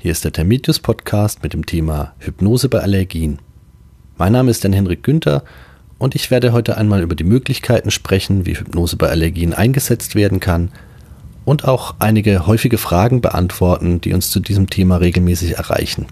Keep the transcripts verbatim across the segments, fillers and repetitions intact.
Hier ist der Termitius Podcast mit dem Thema Hypnose bei Allergien. Mein Name ist Jan-Henrik Günther und ich werde heute einmal über die Möglichkeiten sprechen, wie Hypnose bei Allergien eingesetzt werden kann und auch einige häufige Fragen beantworten, die uns zu diesem Thema regelmäßig erreichen.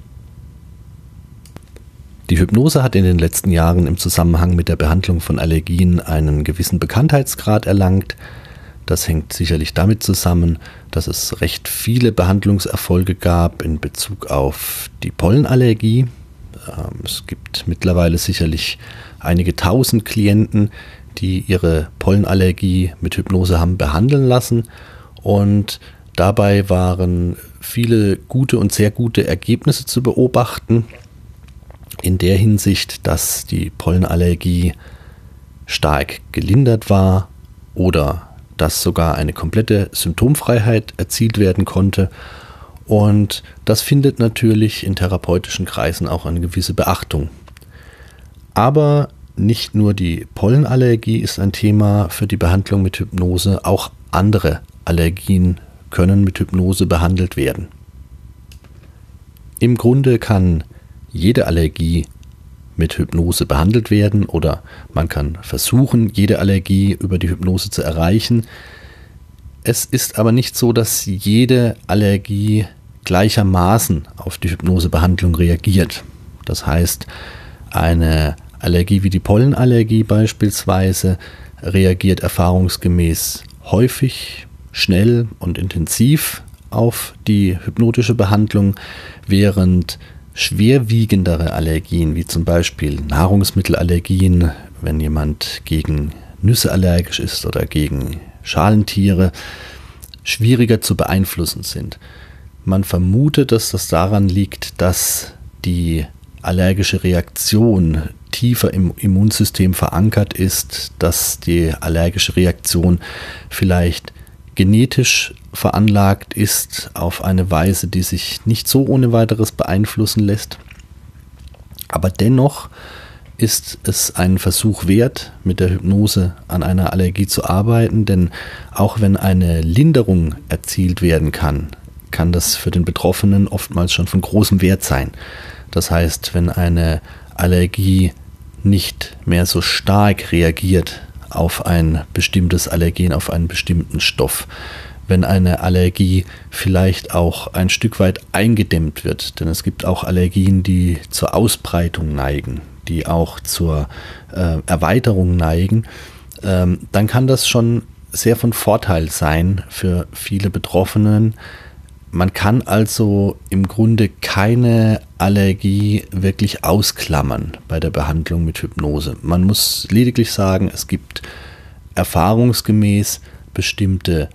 Die Hypnose hat in den letzten Jahren im Zusammenhang mit der Behandlung von Allergien einen gewissen Bekanntheitsgrad erlangt. Das hängt sicherlich damit zusammen, dass es recht viele Behandlungserfolge gab in Bezug auf die Pollenallergie. Es gibt mittlerweile sicherlich einige tausend Klienten, die ihre Pollenallergie mit Hypnose haben behandeln lassen. Und dabei waren viele gute und sehr gute Ergebnisse zu beobachten. In der Hinsicht, dass die Pollenallergie stark gelindert war oder dass sogar eine komplette Symptomfreiheit erzielt werden konnte. Und das findet natürlich in therapeutischen Kreisen auch eine gewisse Beachtung. Aber nicht nur die Pollenallergie ist ein Thema für die Behandlung mit Hypnose, auch andere Allergien können mit Hypnose behandelt werden. Im Grunde kann jede Allergie mit Hypnose behandelt werden oder man kann versuchen, jede Allergie über die Hypnose zu erreichen. Es ist aber nicht so, dass jede Allergie gleichermaßen auf die Hypnosebehandlung reagiert. Das heißt, eine Allergie wie die Pollenallergie beispielsweise reagiert erfahrungsgemäß häufig, schnell und intensiv auf die hypnotische Behandlung, während schwerwiegendere Allergien, wie zum Beispiel Nahrungsmittelallergien, wenn jemand gegen Nüsse allergisch ist oder gegen Schalentiere, schwieriger zu beeinflussen sind. Man vermutet, dass das daran liegt, dass die allergische Reaktion tiefer im Immunsystem verankert ist, dass die allergische Reaktion vielleicht genetisch veranlagt ist auf eine Weise, die sich nicht so ohne weiteres beeinflussen lässt. Aber dennoch ist es ein Versuch wert, mit der Hypnose an einer Allergie zu arbeiten, denn auch wenn eine Linderung erzielt werden kann, kann das für den Betroffenen oftmals schon von großem Wert sein. Das heißt, wenn eine Allergie nicht mehr so stark reagiert auf ein bestimmtes Allergen, auf einen bestimmten Stoff, wenn eine Allergie vielleicht auch ein Stück weit eingedämmt wird, denn es gibt auch Allergien, die zur Ausbreitung neigen, die auch zur äh, Erweiterung neigen, ähm, dann kann das schon sehr von Vorteil sein für viele Betroffenen. Man kann also im Grunde keine Allergie wirklich ausklammern bei der Behandlung mit Hypnose. Man muss lediglich sagen, es gibt erfahrungsgemäß bestimmte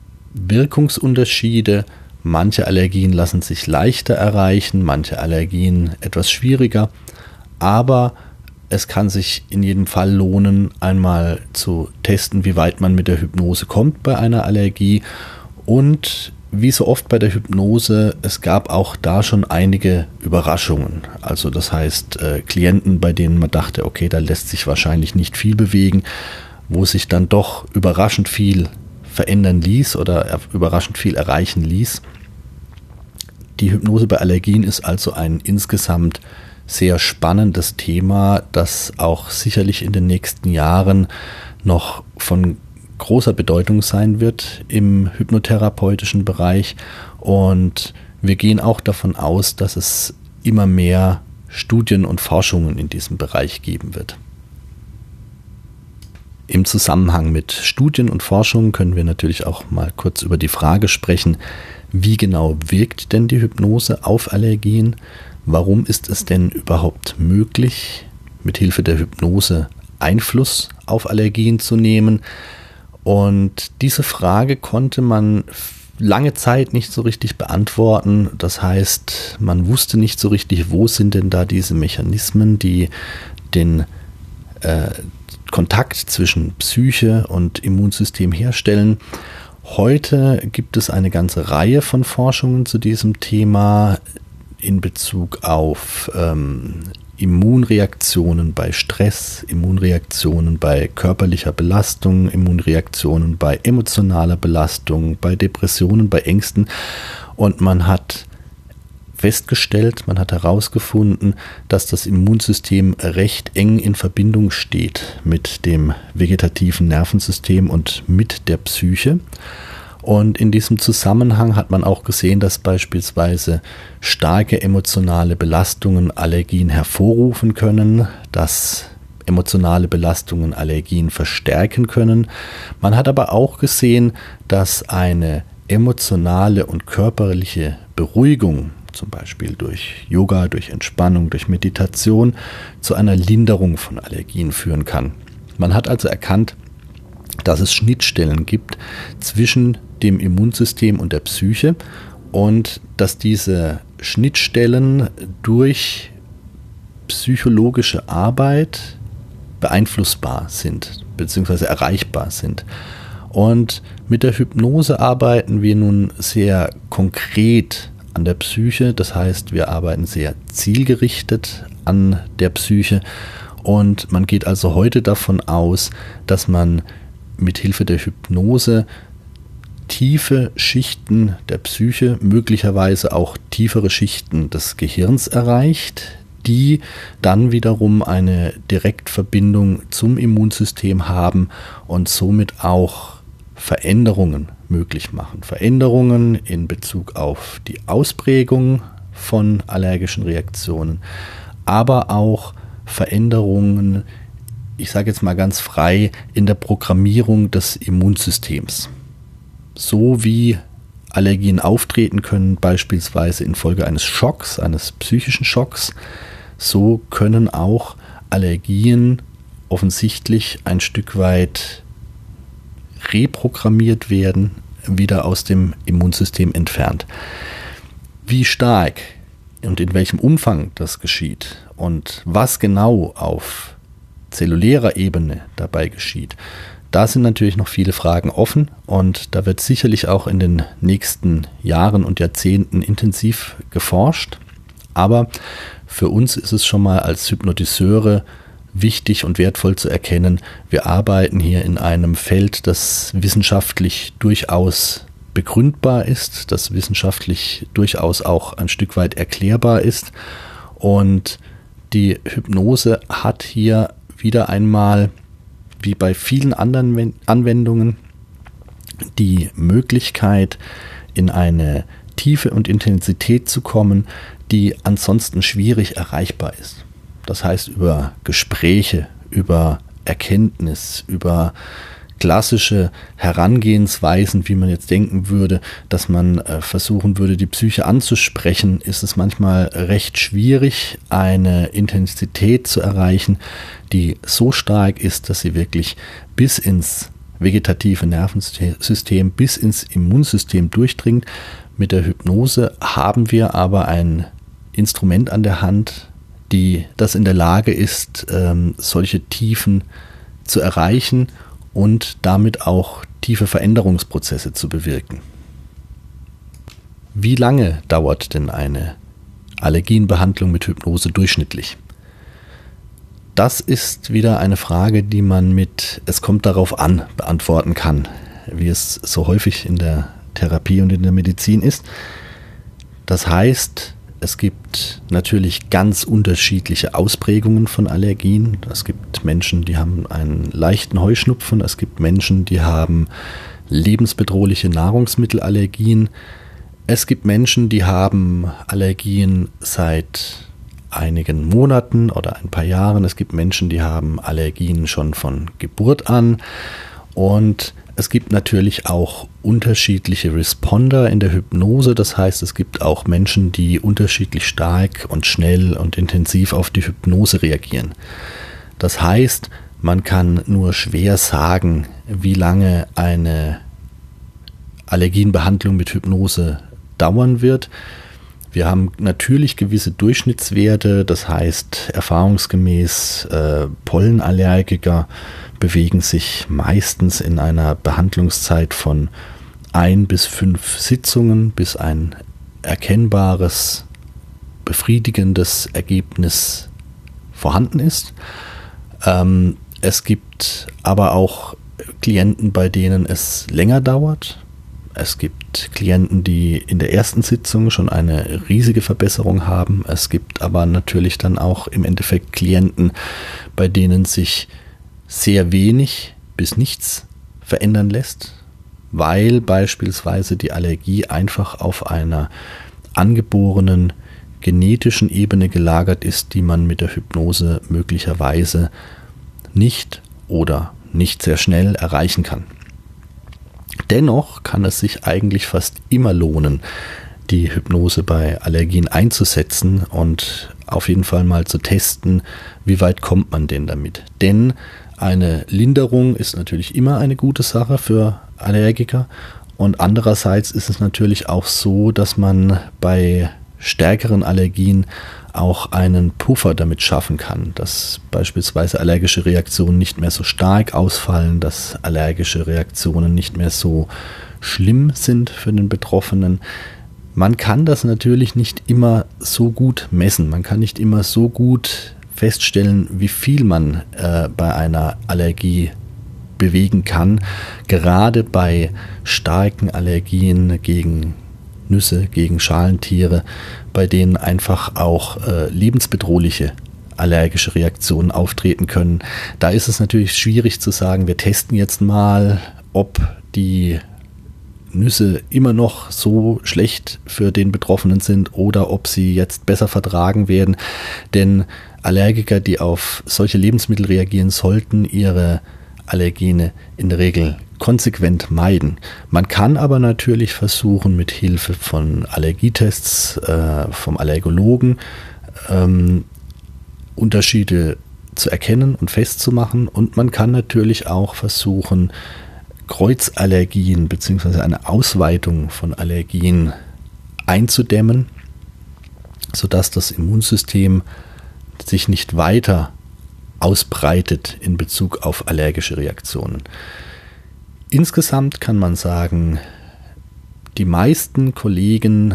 Wirkungsunterschiede. Manche Allergien lassen sich leichter erreichen, manche Allergien etwas schwieriger. Aber es kann sich in jedem Fall lohnen, einmal zu testen, wie weit man mit der Hypnose kommt bei einer Allergie. Und wie so oft bei der Hypnose, es gab auch da schon einige Überraschungen. Also das heißt, äh, Klienten, bei denen man dachte, okay, da lässt sich wahrscheinlich nicht viel bewegen, wo sich dann doch überraschend viel verändern ließ oder er, überraschend viel erreichen ließ. Die Hypnose bei Allergien ist also ein insgesamt sehr spannendes Thema, das auch sicherlich in den nächsten Jahren noch von großer Bedeutung sein wird im hypnotherapeutischen Bereich, und wir gehen auch davon aus, dass es immer mehr Studien und Forschungen in diesem Bereich geben wird. Im Zusammenhang mit Studien und Forschungen können wir natürlich auch mal kurz über die Frage sprechen, wie genau wirkt denn die Hypnose auf Allergien? Warum ist es denn überhaupt möglich, mit Hilfe der Hypnose Einfluss auf Allergien zu nehmen? Und diese Frage konnte man lange Zeit nicht so richtig beantworten. Das heißt, man wusste nicht so richtig, wo sind denn da diese Mechanismen, die den äh, Kontakt zwischen Psyche und Immunsystem herstellen. Heute gibt es eine ganze Reihe von Forschungen zu diesem Thema in Bezug auf ähm, Immunreaktionen bei Stress, Immunreaktionen bei körperlicher Belastung, Immunreaktionen bei emotionaler Belastung, bei Depressionen, bei Ängsten. Und man hat festgestellt, man hat herausgefunden, dass das Immunsystem recht eng in Verbindung steht mit dem vegetativen Nervensystem und mit der Psyche. Und in diesem Zusammenhang hat man auch gesehen, dass beispielsweise starke emotionale Belastungen Allergien hervorrufen können, dass emotionale Belastungen Allergien verstärken können. Man hat aber auch gesehen, dass eine emotionale und körperliche Beruhigung, zum Beispiel durch Yoga, durch Entspannung, durch Meditation, zu einer Linderung von Allergien führen kann. Man hat also erkannt, dass es Schnittstellen gibt zwischen dem Immunsystem und der Psyche und dass diese Schnittstellen durch psychologische Arbeit beeinflussbar sind bzw. erreichbar sind. Und mit der Hypnose arbeiten wir nun sehr konkret an der Psyche, das heißt, wir arbeiten sehr zielgerichtet an der Psyche und man geht also heute davon aus, dass man mit Hilfe der Hypnose tiefe Schichten der Psyche, möglicherweise auch tiefere Schichten des Gehirns erreicht, die dann wiederum eine Direktverbindung zum Immunsystem haben und somit auch Veränderungen möglich machen. Veränderungen in Bezug auf die Ausprägung von allergischen Reaktionen, aber auch Veränderungen, ich sage jetzt mal ganz frei, in der Programmierung des Immunsystems. So wie Allergien auftreten können, beispielsweise infolge eines Schocks, eines psychischen Schocks, so können auch Allergien offensichtlich ein Stück weit reprogrammiert werden, wieder aus dem Immunsystem entfernt. Wie stark und in welchem Umfang das geschieht und was genau auf zellulärer Ebene dabei geschieht, da sind natürlich noch viele Fragen offen und da wird sicherlich auch in den nächsten Jahren und Jahrzehnten intensiv geforscht. Aber für uns ist es schon mal als Hypnotiseure wichtig und wertvoll zu erkennen, wir arbeiten hier in einem Feld, das wissenschaftlich durchaus begründbar ist, das wissenschaftlich durchaus auch ein Stück weit erklärbar ist. Und die Hypnose hat hier wieder einmal, wie bei vielen anderen Anwendungen, die Möglichkeit, in eine Tiefe und Intensität zu kommen, die ansonsten schwierig erreichbar ist. Das heißt, über Gespräche, über Erkenntnis, über klassische Herangehensweisen, wie man jetzt denken würde, dass man äh, versuchen würde, die Psyche anzusprechen, ist es manchmal recht schwierig, eine Intensität zu erreichen, die so stark ist, dass sie wirklich bis ins vegetative Nervensystem, bis ins Immunsystem durchdringt. Mit der Hypnose haben wir aber ein Instrument an der Hand, die das in der Lage ist, ähm, solche Tiefen zu erreichen und damit auch tiefe Veränderungsprozesse zu bewirken. Wie lange dauert denn eine Allergienbehandlung mit Hypnose durchschnittlich? Das ist wieder eine Frage, die man mit "es kommt darauf an" beantworten kann, wie es so häufig in der Therapie und in der Medizin ist. Das heißt, es gibt natürlich ganz unterschiedliche Ausprägungen von Allergien. Es gibt Menschen, die haben einen leichten Heuschnupfen. Es gibt Menschen, die haben lebensbedrohliche Nahrungsmittelallergien. Es gibt Menschen, die haben Allergien seit einigen Monaten oder ein paar Jahren. Es gibt Menschen, die haben Allergien schon von Geburt an. Und es gibt natürlich auch unterschiedliche Responder in der Hypnose. Das heißt, es gibt auch Menschen, die unterschiedlich stark und schnell und intensiv auf die Hypnose reagieren. Das heißt, man kann nur schwer sagen, wie lange eine Allergienbehandlung mit Hypnose dauern wird. Wir haben natürlich gewisse Durchschnittswerte, das heißt erfahrungsgemäß äh, Pollenallergiker bewegen sich meistens in einer Behandlungszeit von ein bis fünf Sitzungen, bis ein erkennbares, befriedigendes Ergebnis vorhanden ist. Ähm, es gibt aber auch Klienten, bei denen es länger dauert. Es gibt gibt Klienten, die in der ersten Sitzung schon eine riesige Verbesserung haben. Es gibt aber natürlich dann auch im Endeffekt Klienten, bei denen sich sehr wenig bis nichts verändern lässt, weil beispielsweise die Allergie einfach auf einer angeborenen genetischen Ebene gelagert ist, die man mit der Hypnose möglicherweise nicht oder nicht sehr schnell erreichen kann. Dennoch kann es sich eigentlich fast immer lohnen, die Hypnose bei Allergien einzusetzen und auf jeden Fall mal zu testen, wie weit kommt man denn damit. Denn eine Linderung ist natürlich immer eine gute Sache für Allergiker und andererseits ist es natürlich auch so, dass man bei stärkeren Allergien auch einen Puffer damit schaffen kann, dass beispielsweise allergische Reaktionen nicht mehr so stark ausfallen, dass allergische Reaktionen nicht mehr so schlimm sind für den Betroffenen. Man kann das natürlich nicht immer so gut messen, man kann nicht immer so gut feststellen, wie viel man äh, bei einer Allergie bewegen kann, gerade bei starken Allergien gegen Nüsse, gegen Schalentiere, bei denen einfach auch äh, lebensbedrohliche allergische Reaktionen auftreten können. Da ist es natürlich schwierig zu sagen, wir testen jetzt mal, ob die Nüsse immer noch so schlecht für den Betroffenen sind oder ob sie jetzt besser vertragen werden. Denn Allergiker, die auf solche Lebensmittel reagieren, sollten ihre Allergene in der Regel konsequent meiden. Man kann aber natürlich versuchen, mit Hilfe von Allergietests äh, vom Allergologen ähm, Unterschiede zu erkennen und festzumachen. Und man kann natürlich auch versuchen, Kreuzallergien bzw. eine Ausweitung von Allergien einzudämmen, sodass das Immunsystem sich nicht weiter ausbreitet in Bezug auf allergische Reaktionen. Insgesamt kann man sagen, die meisten Kollegen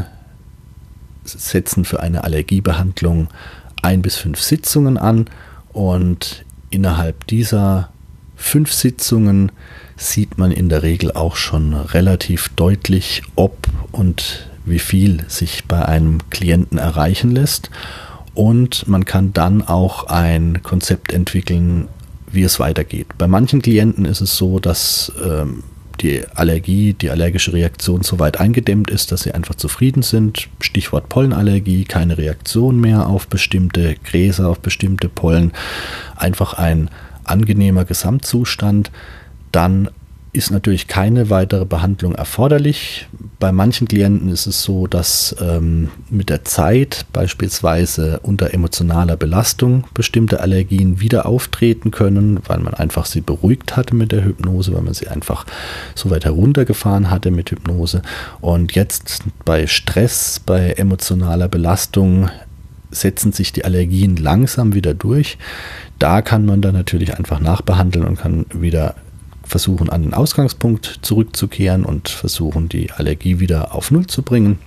setzen für eine Allergiebehandlung ein bis fünf Sitzungen an und innerhalb dieser fünf Sitzungen sieht man in der Regel auch schon relativ deutlich, ob und wie viel sich bei einem Klienten erreichen lässt. Und man kann dann auch ein Konzept entwickeln, wie es weitergeht. Bei manchen Klienten ist es so, dass ähm, die Allergie, die allergische Reaktion so weit eingedämmt ist, dass sie einfach zufrieden sind. Stichwort Pollenallergie, keine Reaktion mehr auf bestimmte Gräser, auf bestimmte Pollen. Einfach ein angenehmer Gesamtzustand. Dann ist natürlich keine weitere Behandlung erforderlich. Bei manchen Klienten ist es so, dass ähm, mit der Zeit beispielsweise unter emotionaler Belastung bestimmte Allergien wieder auftreten können, weil man einfach sie beruhigt hatte mit der Hypnose, weil man sie einfach so weit heruntergefahren hatte mit Hypnose. Und jetzt bei Stress, bei emotionaler Belastung setzen sich die Allergien langsam wieder durch. Da kann man dann natürlich einfach nachbehandeln und kann wieder versuchen, an den Ausgangspunkt zurückzukehren und versuchen, die Allergie wieder auf Null zu bringen.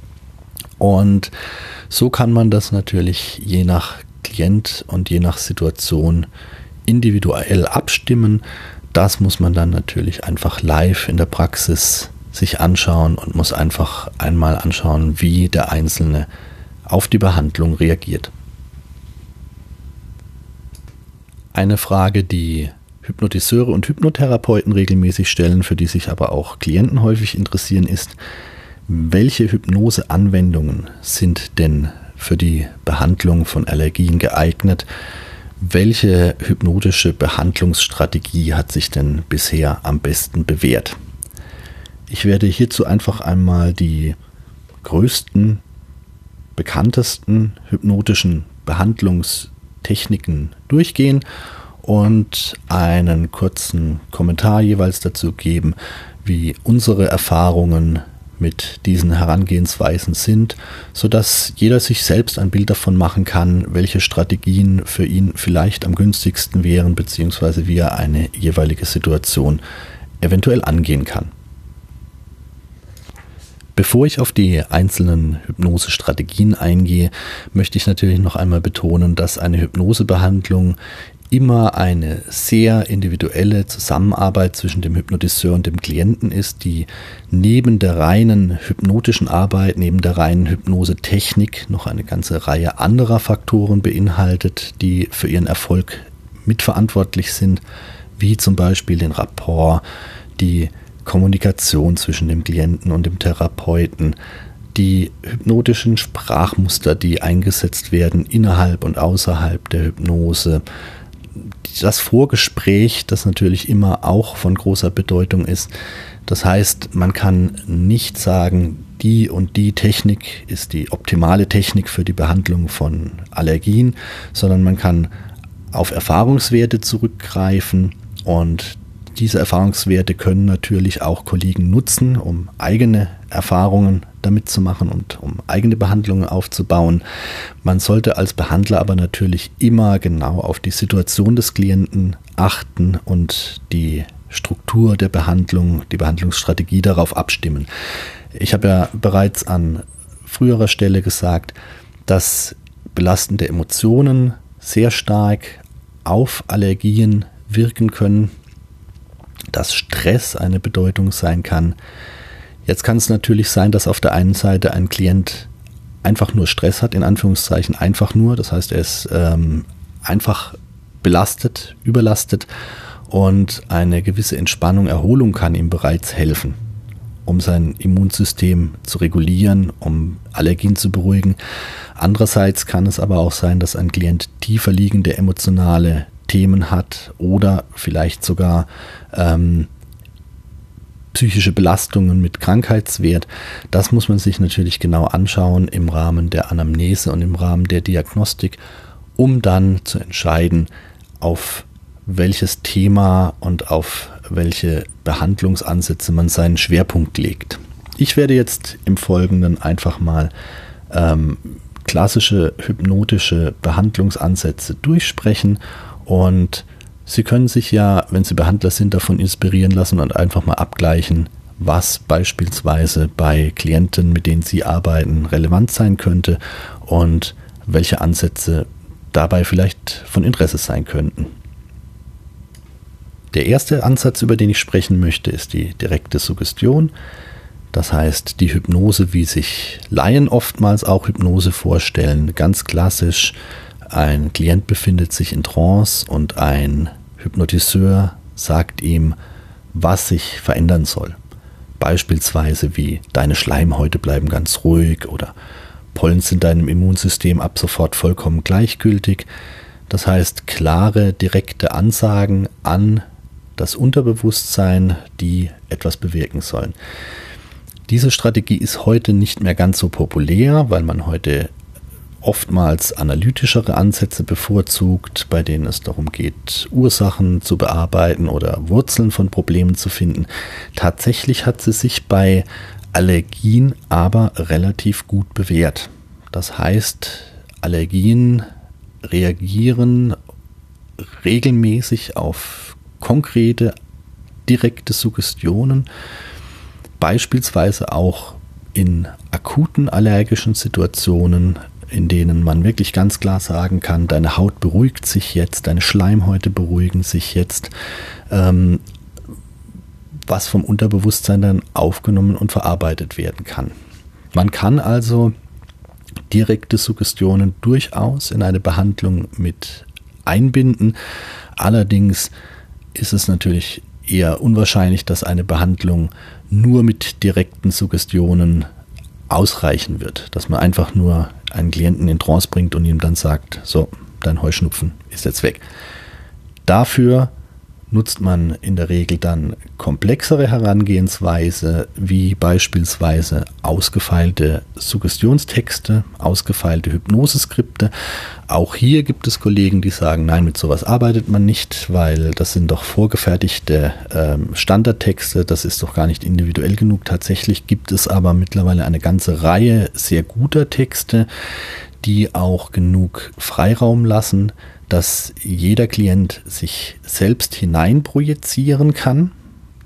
Und so kann man das natürlich je nach Klient und je nach Situation individuell abstimmen. Das muss man dann natürlich einfach live in der Praxis sich anschauen und muss einfach einmal anschauen, wie der Einzelne auf die Behandlung reagiert. Eine Frage, die Hypnotiseure und Hypnotherapeuten regelmäßig stellen, für die sich aber auch Klienten häufig interessieren, ist, welche Hypnoseanwendungen sind denn für die Behandlung von Allergien geeignet? Welche hypnotische Behandlungsstrategie hat sich denn bisher am besten bewährt? Ich werde hierzu einfach einmal die größten, bekanntesten hypnotischen Behandlungstechniken durchgehen und einen kurzen Kommentar jeweils dazu geben, wie unsere Erfahrungen mit diesen Herangehensweisen sind, sodass jeder sich selbst ein Bild davon machen kann, welche Strategien für ihn vielleicht am günstigsten wären, beziehungsweise wie er eine jeweilige Situation eventuell angehen kann. Bevor ich auf die einzelnen Hypnosestrategien eingehe, möchte ich natürlich noch einmal betonen, dass eine Hypnosebehandlung immer eine sehr individuelle Zusammenarbeit zwischen dem Hypnotiseur und dem Klienten ist, die neben der reinen hypnotischen Arbeit, neben der reinen Hypnosetechnik noch eine ganze Reihe anderer Faktoren beinhaltet, die für ihren Erfolg mitverantwortlich sind, wie zum Beispiel den Rapport, die Kommunikation zwischen dem Klienten und dem Therapeuten, die hypnotischen Sprachmuster, die eingesetzt werden innerhalb und außerhalb der Hypnose, das Vorgespräch, das natürlich immer auch von großer Bedeutung ist. Das heißt, man kann nicht sagen, die und die Technik ist die optimale Technik für die Behandlung von Allergien, sondern man kann auf Erfahrungswerte zurückgreifen, und diese Erfahrungswerte können natürlich auch Kollegen nutzen, um eigene Erfahrungen damit zu machen und um eigene Behandlungen aufzubauen. Man sollte als Behandler aber natürlich immer genau auf die Situation des Klienten achten und die Struktur der Behandlung, die Behandlungsstrategie darauf abstimmen. Ich habe ja bereits an früherer Stelle gesagt, dass belastende Emotionen sehr stark auf Allergien wirken können, dass Stress eine Bedeutung sein kann. Jetzt kann es natürlich sein, dass auf der einen Seite ein Klient einfach nur Stress hat, in Anführungszeichen einfach nur, das heißt, er ist ähm, einfach belastet, überlastet, und eine gewisse Entspannung, Erholung kann ihm bereits helfen, um sein Immunsystem zu regulieren, um Allergien zu beruhigen. Andererseits kann es aber auch sein, dass ein Klient tiefer liegende emotionale Themen hat oder vielleicht sogar ähm, psychische Belastungen mit Krankheitswert. Das muss man sich natürlich genau anschauen im Rahmen der Anamnese und im Rahmen der Diagnostik, um dann zu entscheiden, auf welches Thema und auf welche Behandlungsansätze man seinen Schwerpunkt legt. Ich werde jetzt im Folgenden einfach mal ähm, klassische hypnotische Behandlungsansätze durchsprechen, und Sie können sich ja, wenn Sie Behandler sind, davon inspirieren lassen und einfach mal abgleichen, was beispielsweise bei Klienten, mit denen Sie arbeiten, relevant sein könnte und welche Ansätze dabei vielleicht von Interesse sein könnten. Der erste Ansatz, über den ich sprechen möchte, ist die direkte Suggestion. Das heißt, die Hypnose, wie sich Laien oftmals auch Hypnose vorstellen, ganz klassisch. Ein Klient befindet sich in Trance und ein Hypnotiseur sagt ihm, was sich verändern soll. Beispielsweise wie: deine Schleimhäute bleiben ganz ruhig oder Pollen sind deinem Immunsystem ab sofort vollkommen gleichgültig. Das heißt, klare, direkte Ansagen an das Unterbewusstsein, die etwas bewirken sollen. Diese Strategie ist heute nicht mehr ganz so populär, weil man heute oftmals analytischere Ansätze bevorzugt, bei denen es darum geht, Ursachen zu bearbeiten oder Wurzeln von Problemen zu finden. Tatsächlich hat sie sich bei Allergien aber relativ gut bewährt. Das heißt, Allergien reagieren regelmäßig auf konkrete, direkte Suggestionen, beispielsweise auch in akuten allergischen Situationen, in denen man wirklich ganz klar sagen kann, deine Haut beruhigt sich jetzt, deine Schleimhäute beruhigen sich jetzt, ähm, was vom Unterbewusstsein dann aufgenommen und verarbeitet werden kann. Man kann also direkte Suggestionen durchaus in eine Behandlung mit einbinden. Allerdings ist es natürlich eher unwahrscheinlich, dass eine Behandlung nur mit direkten Suggestionen ausreichen wird, dass man einfach nur einen Klienten in Trance bringt und ihm dann sagt, so, dein Heuschnupfen ist jetzt weg. Dafür nutzt man in der Regel dann komplexere Herangehensweise, wie beispielsweise ausgefeilte Suggestionstexte, ausgefeilte Hypnoseskripte. Auch hier gibt es Kollegen, die sagen, nein, mit sowas arbeitet man nicht, weil das sind doch vorgefertigte ähm, Standardtexte, das ist doch gar nicht individuell genug. Tatsächlich gibt es aber mittlerweile eine ganze Reihe sehr guter Texte, die auch genug Freiraum lassen, dass jeder Klient sich selbst hineinprojizieren kann,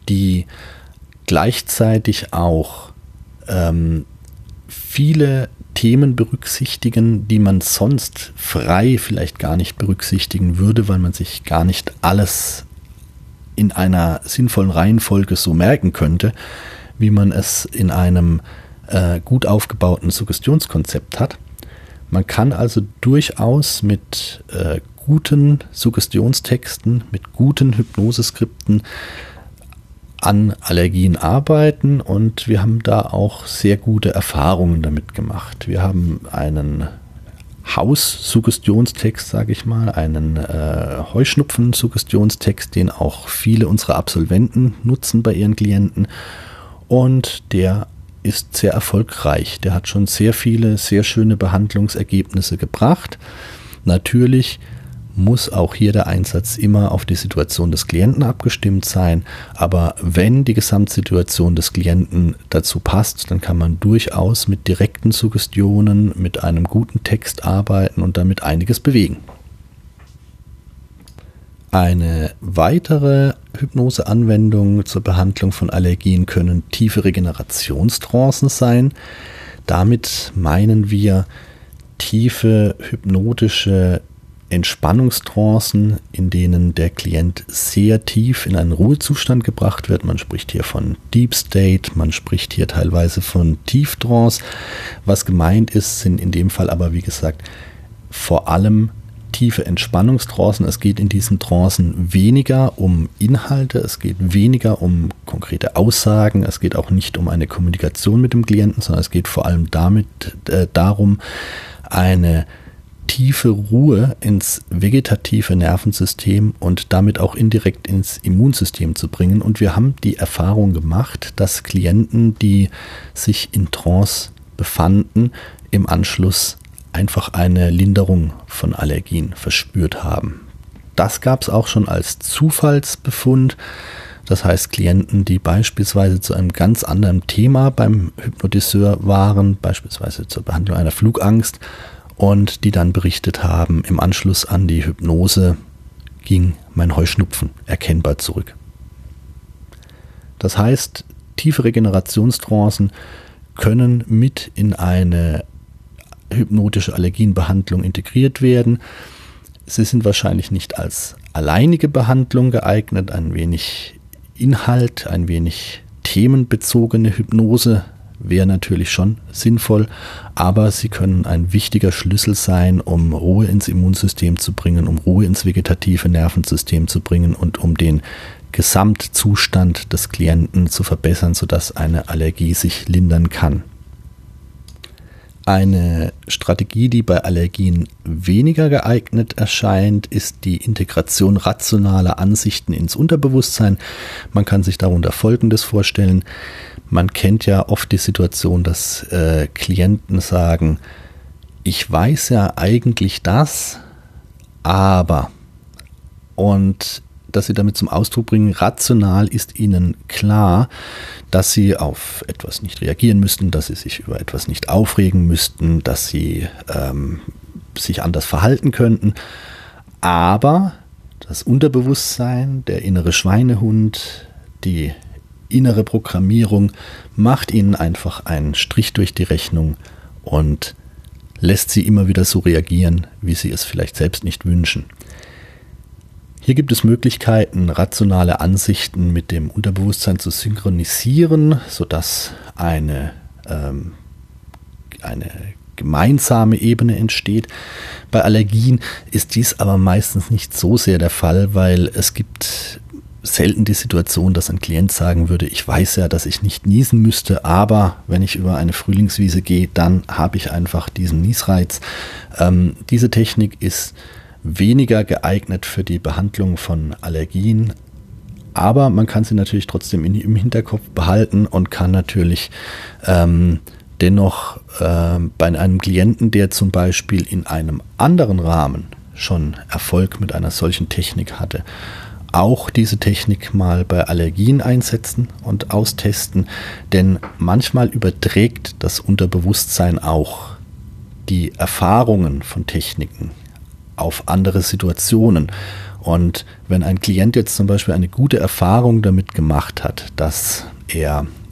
die gleichzeitig auch ähm, viele Themen berücksichtigen, die man sonst frei vielleicht gar nicht berücksichtigen würde, weil man sich gar nicht alles in einer sinnvollen Reihenfolge so merken könnte, wie man es in einem äh, gut aufgebauten Suggestionskonzept hat. Man kann also durchaus mit äh, guten Suggestionstexten, mit guten Hypnoseskripten an Allergien arbeiten und wir haben da auch sehr gute Erfahrungen damit gemacht. Wir haben einen Haus-Suggestionstext, sage ich mal, einen äh, Heuschnupfen-Suggestionstext, den auch viele unserer Absolventen nutzen bei ihren Klienten und der ist sehr erfolgreich. Der hat schon sehr viele, sehr schöne Behandlungsergebnisse gebracht. Natürlich muss auch hier der Einsatz immer auf die Situation des Klienten abgestimmt sein. Aber wenn die Gesamtsituation des Klienten dazu passt, dann kann man durchaus mit direkten Suggestionen, mit einem guten Text arbeiten und damit einiges bewegen. Eine weitere Hypnoseanwendung zur Behandlung von Allergien können tiefe Regenerationstrancen sein. Damit meinen wir tiefe hypnotische Entspannungstrancen, in denen der Klient sehr tief in einen Ruhezustand gebracht wird. Man spricht hier von Deep State, man spricht hier teilweise von Tieftrance. Was gemeint ist, sind in dem Fall aber, wie gesagt, vor allem tiefe Entspannungstrancen. Es geht in diesen Trancen weniger um Inhalte, es geht weniger um konkrete Aussagen, es geht auch nicht um eine Kommunikation mit dem Klienten, sondern es geht vor allem damit äh, darum, eine tiefe Ruhe ins vegetative Nervensystem und damit auch indirekt ins Immunsystem zu bringen. Und wir haben die Erfahrung gemacht, dass Klienten, die sich in Trance befanden, im Anschluss einfach eine Linderung von Allergien verspürt haben. Das gab es auch schon als Zufallsbefund. Das heißt, Klienten, die beispielsweise zu einem ganz anderen Thema beim Hypnotiseur waren, beispielsweise zur Behandlung einer Flugangst, und die dann berichtet haben, im Anschluss an die Hypnose ging mein Heuschnupfen erkennbar zurück. Das heißt, tiefe Regenerationstrancen können mit in eine hypnotische Allergienbehandlung integriert werden. Sie sind wahrscheinlich nicht als alleinige Behandlung geeignet, ein wenig Inhalt, ein wenig themenbezogene Hypnose wäre natürlich schon sinnvoll, aber sie können ein wichtiger Schlüssel sein, um Ruhe ins Immunsystem zu bringen, um Ruhe ins vegetative Nervensystem zu bringen und um den Gesamtzustand des Klienten zu verbessern, sodass eine Allergie sich lindern kann. Eine Strategie, die bei Allergien weniger geeignet erscheint, ist die Integration rationaler Ansichten ins Unterbewusstsein. Man kann sich darunter Folgendes vorstellen. Man kennt ja oft die Situation, dass äh, Klienten sagen, ich weiß ja eigentlich das, aber, und dass sie damit zum Ausdruck bringen, rational ist ihnen klar, dass sie auf etwas nicht reagieren müssten, dass sie sich über etwas nicht aufregen müssten, dass sie ähm, sich anders verhalten könnten. Aber das Unterbewusstsein, der innere Schweinehund, die innere Programmierung macht ihnen einfach einen Strich durch die Rechnung und lässt sie immer wieder so reagieren, wie sie es vielleicht selbst nicht wünschen. Hier gibt es Möglichkeiten, rationale Ansichten mit dem Unterbewusstsein zu synchronisieren, sodass eine, ähm, eine gemeinsame Ebene entsteht. Bei Allergien ist dies aber meistens nicht so sehr der Fall, weil es gibt selten die Situation, dass ein Klient sagen würde, ich weiß ja, dass ich nicht niesen müsste, aber wenn ich über eine Frühlingswiese gehe, dann habe ich einfach diesen Niesreiz. Ähm, diese Technik ist weniger geeignet für die Behandlung von Allergien, aber man kann sie natürlich trotzdem in, im Hinterkopf behalten und kann natürlich ähm, dennoch äh, bei einem Klienten, der zum Beispiel in einem anderen Rahmen schon Erfolg mit einer solchen Technik hatte, auch diese Technik mal bei Allergien einsetzen und austesten, denn manchmal überträgt das Unterbewusstsein auch die Erfahrungen von Techniken auf andere Situationen. Und wenn ein Klient jetzt zum Beispiel eine gute Erfahrung damit gemacht hat, dass er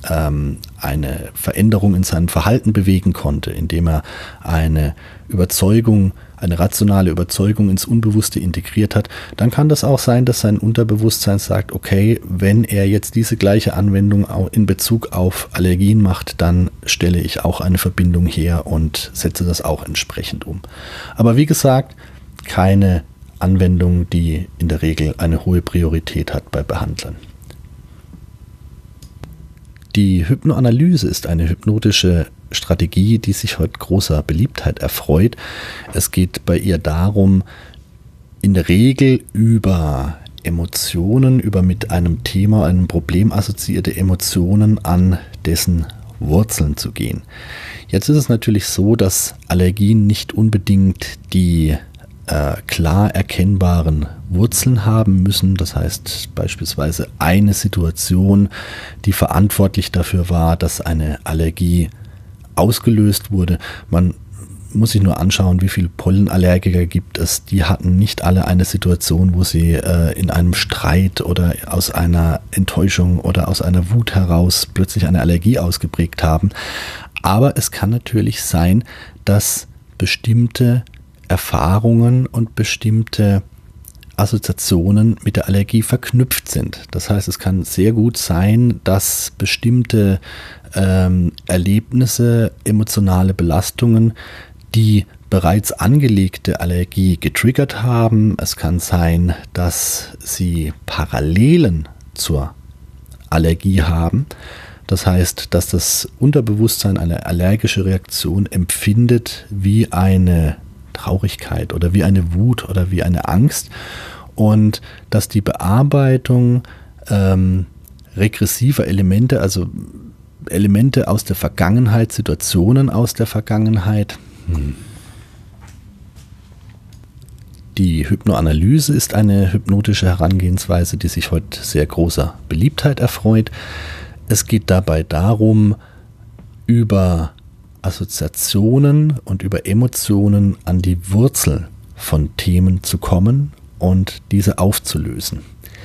ähm, eine Veränderung in seinem Verhalten bewegen konnte, indem er eine Überzeugung, eine rationale Überzeugung ins Unbewusste integriert hat, dann kann das auch sein, dass sein Unterbewusstsein sagt, okay, wenn er jetzt diese gleiche Anwendung in Bezug auf Allergien macht, dann stelle ich auch eine Verbindung her und setze das auch entsprechend um. Aber wie gesagt, keine Anwendung, die in der Regel eine hohe Priorität hat bei Behandlern. Die Hypnoanalyse ist eine hypnotische Strategie, die sich heute großer Beliebtheit erfreut. Es geht bei ihr darum, in der Regel über Emotionen, über mit einem Thema, einem Problem assoziierte Emotionen an dessen Wurzeln zu gehen. Jetzt ist es natürlich so, dass Allergien nicht unbedingt die äh, klar erkennbaren Wurzeln haben müssen. Das heißt beispielsweise eine Situation, die verantwortlich dafür war, dass eine Allergie ausgelöst wurde. Man muss sich nur anschauen, wie viele Pollenallergiker gibt es. Die hatten nicht alle eine Situation, wo sie äh, in einem Streit oder aus einer Enttäuschung oder aus einer Wut heraus plötzlich eine Allergie ausgeprägt haben. Aber es kann natürlich sein, dass bestimmte Erfahrungen und bestimmte Assoziationen mit der Allergie verknüpft sind. Das heißt, es kann sehr gut sein, dass bestimmte ähm, Erlebnisse, emotionale Belastungen, die bereits angelegte Allergie getriggert haben. Es kann sein, dass sie Parallelen zur Allergie haben. Das heißt, dass das Unterbewusstsein eine allergische Reaktion empfindet wie eine Traurigkeit oder wie eine Wut oder wie eine Angst und dass die Bearbeitung ähm, regressiver Elemente, also Elemente aus der Vergangenheit, Situationen aus der Vergangenheit. Hm. Die Hypnoanalyse ist eine hypnotische Herangehensweise, die sich heute sehr großer Beliebtheit erfreut. Es geht dabei darum, über Assoziationen und über Emotionen an die Wurzel von Themen zu kommen und diese aufzulösen.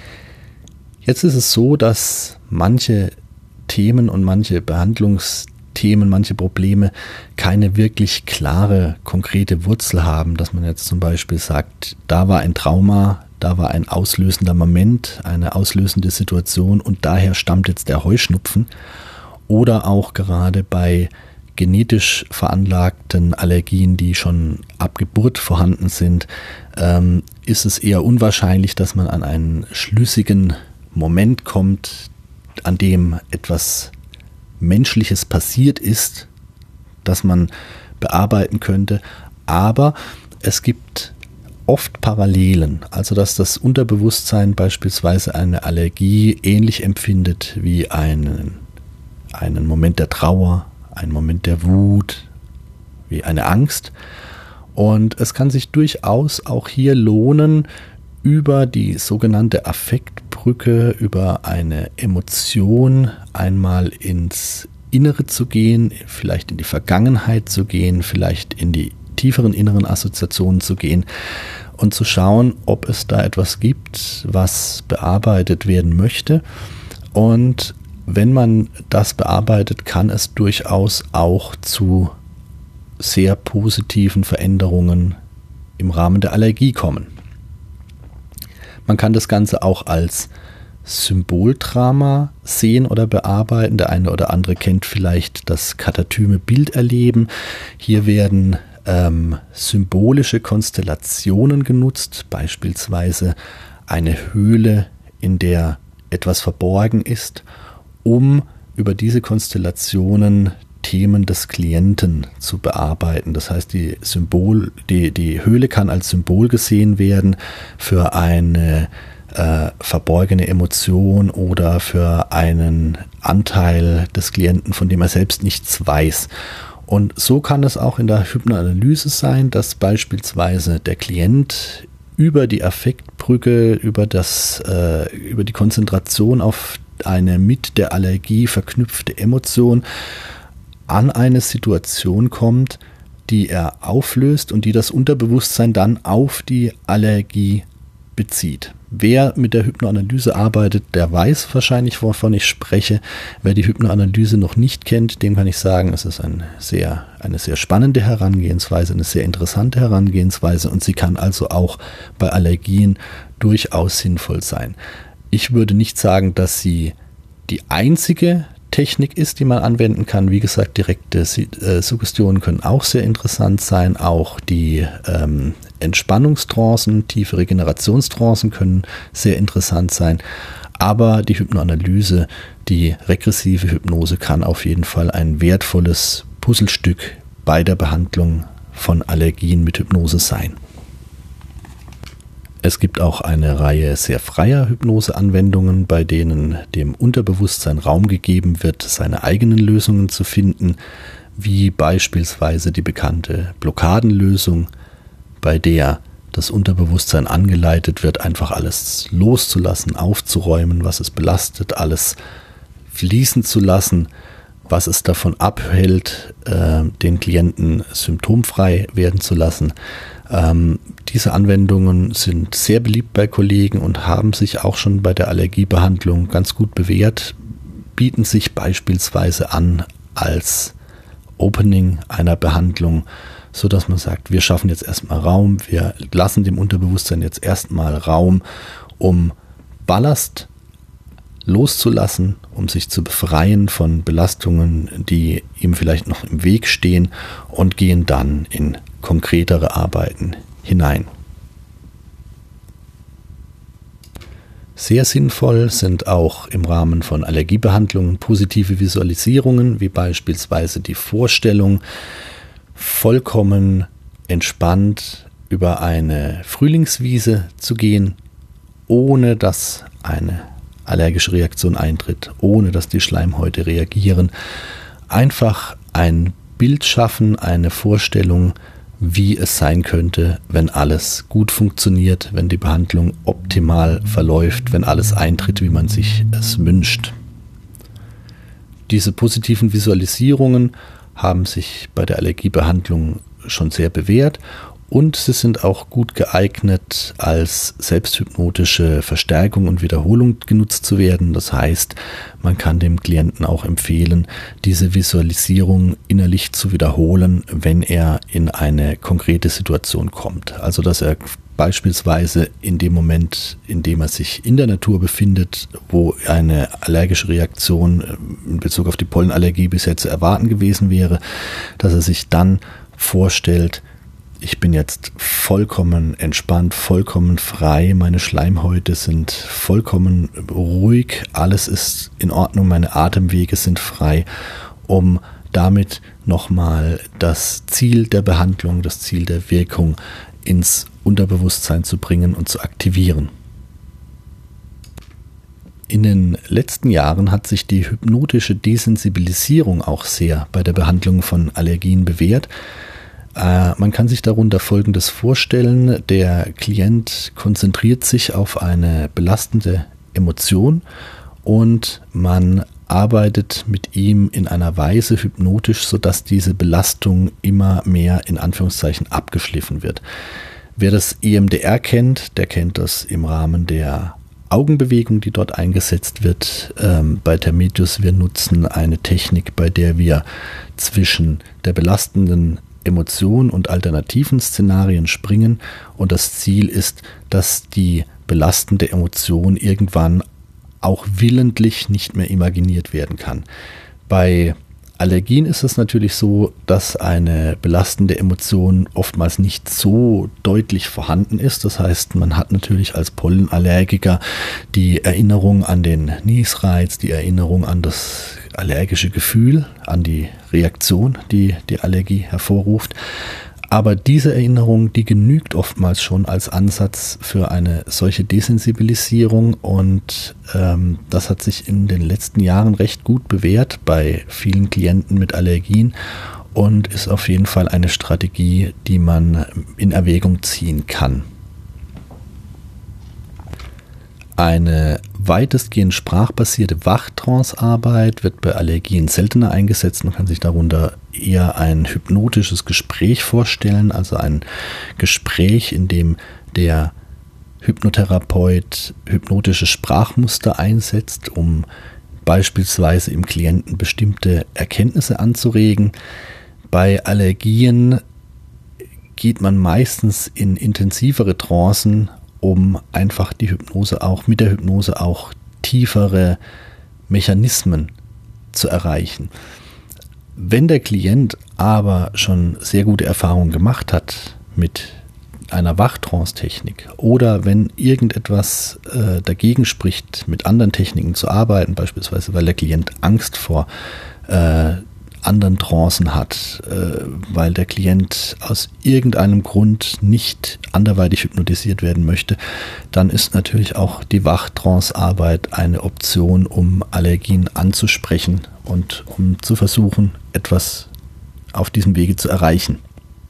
Jetzt ist es so, dass manche Themen und manche Behandlungsthemen, manche Probleme keine wirklich klare, konkrete Wurzel haben, dass man jetzt zum Beispiel sagt, da war ein Trauma, da war ein auslösender Moment, eine auslösende Situation und daher stammt jetzt der Heuschnupfen. Oder auch gerade bei genetisch veranlagten Allergien, die schon ab Geburt vorhanden sind, ähm, ist es eher unwahrscheinlich, dass man an einen schlüssigen Moment kommt, an dem etwas Menschliches passiert ist, das man bearbeiten könnte. Aber es gibt oft Parallelen, also dass das Unterbewusstsein beispielsweise eine Allergie ähnlich empfindet wie einen, einen Moment der Trauer, ein Moment der Wut, wie eine Angst. Und es kann sich durchaus auch hier lohnen, über die sogenannte Affektbrücke, über eine Emotion einmal ins Innere zu gehen, vielleicht in die Vergangenheit zu gehen, vielleicht in die tieferen inneren Assoziationen zu gehen und zu schauen, ob es da etwas gibt, was bearbeitet werden möchte. Und wenn man das bearbeitet, kann es durchaus auch zu sehr positiven Veränderungen im Rahmen der Allergie kommen. Man kann das Ganze auch als Symboltrauma sehen oder bearbeiten. Der eine oder andere kennt vielleicht das katatyme Bilderleben. Hier werden ähm, symbolische Konstellationen genutzt, beispielsweise eine Höhle, in der etwas verborgen ist, um über diese Konstellationen Themen des Klienten zu bearbeiten. Das heißt, die Symbol, die, die Höhle kann als Symbol gesehen werden für eine äh, verborgene Emotion oder für einen Anteil des Klienten, von dem er selbst nichts weiß. Und so kann es auch in der Hypnoanalyse sein, dass beispielsweise der Klient über die Affektbrücke, über, das, äh, über die Konzentration auf eine mit der Allergie verknüpfte Emotion an eine Situation kommt, die er auflöst und die das Unterbewusstsein dann auf die Allergie bezieht. Wer mit der Hypnoanalyse arbeitet, der weiß wahrscheinlich, wovon ich spreche. Wer die Hypnoanalyse noch nicht kennt, dem kann ich sagen, es ist ein sehr, eine sehr spannende Herangehensweise, eine sehr interessante Herangehensweise und sie kann also auch bei Allergien durchaus sinnvoll sein. Ich würde nicht sagen, dass sie die einzige Technik ist, die man anwenden kann. Wie gesagt, direkte äh, Suggestionen können auch sehr interessant sein. Auch die ähm, Entspannungstrancen, tiefe Regenerationstrancen können sehr interessant sein. Aber die Hypnoanalyse, die regressive Hypnose kann auf jeden Fall ein wertvolles Puzzlestück bei der Behandlung von Allergien mit Hypnose sein. Es gibt auch eine Reihe sehr freier Hypnoseanwendungen, bei denen dem Unterbewusstsein Raum gegeben wird, seine eigenen Lösungen zu finden, wie beispielsweise die bekannte Blockadenlösung, bei der das Unterbewusstsein angeleitet wird, einfach alles loszulassen, aufzuräumen, was es belastet, alles fließen zu lassen, was es davon abhält, äh, den Klienten symptomfrei werden zu lassen. Ähm, diese Anwendungen sind sehr beliebt bei Kollegen und haben sich auch schon bei der Allergiebehandlung ganz gut bewährt, bieten sich beispielsweise an als Opening einer Behandlung, sodass man sagt, wir schaffen jetzt erstmal Raum, wir lassen dem Unterbewusstsein jetzt erstmal Raum, um Ballast loszulassen, um sich zu befreien von Belastungen, die ihm vielleicht noch im Weg stehen und gehen dann in konkretere Arbeiten hinein. Sehr sinnvoll sind auch im Rahmen von Allergiebehandlungen positive Visualisierungen, wie beispielsweise die Vorstellung, vollkommen entspannt über eine Frühlingswiese zu gehen, ohne dass eine allergische Reaktion eintritt, ohne dass die Schleimhäute reagieren. Einfach ein Bild schaffen, eine Vorstellung, wie es sein könnte, wenn alles gut funktioniert, wenn die Behandlung optimal verläuft, wenn alles eintritt, wie man sich es wünscht. Diese positiven Visualisierungen haben sich bei der Allergiebehandlung schon sehr bewährt und sie sind auch gut geeignet, als selbsthypnotische Verstärkung und Wiederholung genutzt zu werden. Das heißt, man kann dem Klienten auch empfehlen, diese Visualisierung innerlich zu wiederholen, wenn er in eine konkrete Situation kommt. Also, dass er beispielsweise in dem Moment, in dem er sich in der Natur befindet, wo eine allergische Reaktion in Bezug auf die Pollenallergie bisher zu erwarten gewesen wäre, dass er sich dann vorstellt, ich bin jetzt vollkommen entspannt, vollkommen frei, meine Schleimhäute sind vollkommen ruhig, alles ist in Ordnung, meine Atemwege sind frei, um damit nochmal das Ziel der Behandlung, das Ziel der Wirkung ins Unterbewusstsein zu bringen und zu aktivieren. In den letzten Jahren hat sich die hypnotische Desensibilisierung auch sehr bei der Behandlung von Allergien bewährt. Äh, man kann sich darunter Folgendes vorstellen: Der Klient konzentriert sich auf eine belastende Emotion und man arbeitet mit ihm in einer Weise hypnotisch, sodass diese Belastung immer mehr in Anführungszeichen abgeschliffen wird. Wer das E M D R kennt, der kennt das im Rahmen der Augenbewegung, die dort eingesetzt wird. Ähm, bei Termitius, wir nutzen eine Technik, bei der wir zwischen der belastenden Emotion und alternativen Szenarien springen und das Ziel ist, dass die belastende Emotion irgendwann auch willentlich nicht mehr imaginiert werden kann. Bei Allergien ist es natürlich so, dass eine belastende Emotion oftmals nicht so deutlich vorhanden ist. Das heißt, man hat natürlich als Pollenallergiker die Erinnerung an den Niesreiz, die Erinnerung an das allergische Gefühl, an die Reaktion, die die Allergie hervorruft. Aber diese Erinnerung, die genügt oftmals schon als Ansatz für eine solche Desensibilisierung und ähm, das hat sich in den letzten Jahren recht gut bewährt bei vielen Klienten mit Allergien und ist auf jeden Fall eine Strategie, die man in Erwägung ziehen kann. Eine weitestgehend sprachbasierte Wachtrancearbeit wird bei Allergien seltener eingesetzt. Man kann sich darunter eher ein hypnotisches Gespräch vorstellen, also ein Gespräch, in dem der Hypnotherapeut hypnotische Sprachmuster einsetzt, um beispielsweise im Klienten bestimmte Erkenntnisse anzuregen. Bei Allergien geht man meistens in intensivere Trancen, um einfach die Hypnose auch, mit der Hypnose auch tiefere Mechanismen zu erreichen. Wenn der Klient aber schon sehr gute Erfahrungen gemacht hat mit einer Wachtrance-Technik oder wenn irgendetwas äh, dagegen spricht, mit anderen Techniken zu arbeiten, beispielsweise weil der Klient Angst vor äh, anderen Trancen hat, äh, weil der Klient aus irgendeinem Grund nicht anderweitig hypnotisiert werden möchte, dann ist natürlich auch die Wachtrance-Arbeit eine Option, um Allergien anzusprechen und um zu versuchen, etwas auf diesem Wege zu erreichen.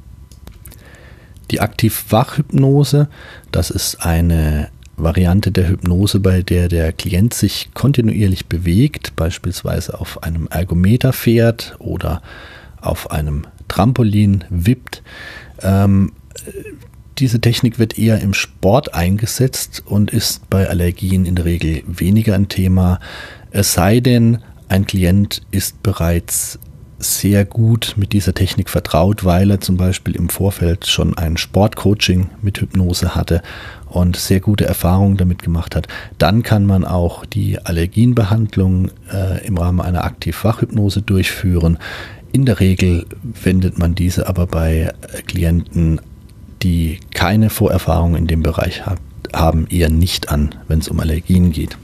Die Aktiv-Wach-Hypnose, das ist eine Variante der Hypnose, bei der der Klient sich kontinuierlich bewegt, beispielsweise auf einem Ergometer fährt oder auf einem Trampolin wippt. Ähm, diese Technik wird eher im Sport eingesetzt und ist bei Allergien in der Regel weniger ein Thema, es sei denn, ein Klient ist bereits sehr gut mit dieser Technik vertraut, weil er zum Beispiel im Vorfeld schon ein Sportcoaching mit Hypnose hatte und sehr gute Erfahrungen damit gemacht hat. Dann kann man auch die Allergienbehandlung äh, im Rahmen einer Aktiv-Wach-Hypnose durchführen. In der Regel wendet man diese aber bei Klienten, die keine Vorerfahrung in dem Bereich hat, haben, eher nicht an, wenn es um Allergien geht.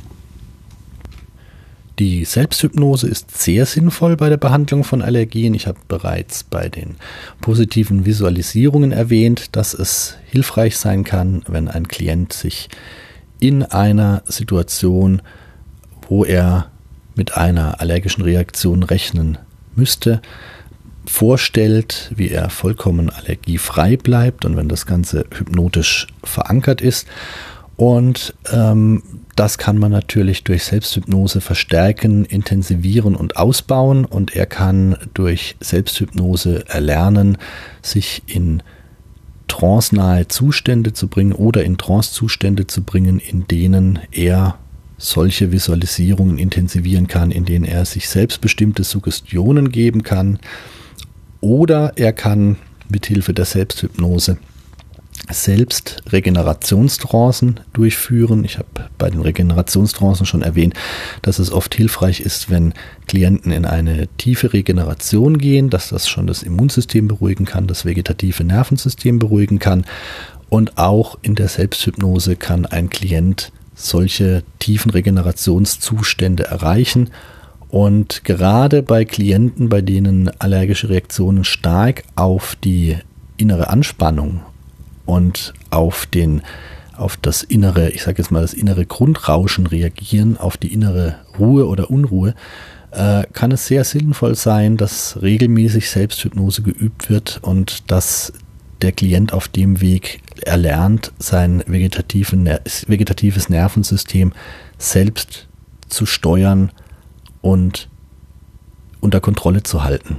Die Selbsthypnose ist sehr sinnvoll bei der Behandlung von Allergien. Ich habe bereits bei den positiven Visualisierungen erwähnt, dass es hilfreich sein kann, wenn ein Klient sich in einer Situation, wo er mit einer allergischen Reaktion rechnen müsste, vorstellt, wie er vollkommen allergiefrei bleibt und wenn das Ganze hypnotisch verankert ist. Und ähm, das kann man natürlich durch Selbsthypnose verstärken, intensivieren und ausbauen. Und er kann durch Selbsthypnose erlernen, sich in trancenahe Zustände zu bringen oder in Trancezustände zu bringen, in denen er solche Visualisierungen intensivieren kann, in denen er sich selbstbestimmte Suggestionen geben kann. Oder er kann mithilfe der Selbsthypnose selbst Regenerationstrancen durchführen. Ich habe bei den Regenerationstrancen schon erwähnt, dass es oft hilfreich ist, wenn Klienten in eine tiefe Regeneration gehen, dass das schon das Immunsystem beruhigen kann, das vegetative Nervensystem beruhigen kann. Und auch in der Selbsthypnose kann ein Klient solche tiefen Regenerationszustände erreichen. Und gerade bei Klienten, bei denen allergische Reaktionen stark auf die innere Anspannung und auf den, auf das innere, ich sage jetzt mal das innere Grundrauschen reagieren, auf die innere Ruhe oder Unruhe, äh, kann es sehr sinnvoll sein, dass regelmäßig Selbsthypnose geübt wird und dass der Klient auf dem Weg erlernt, sein vegetatives Nervensystem selbst zu steuern und unter Kontrolle zu halten.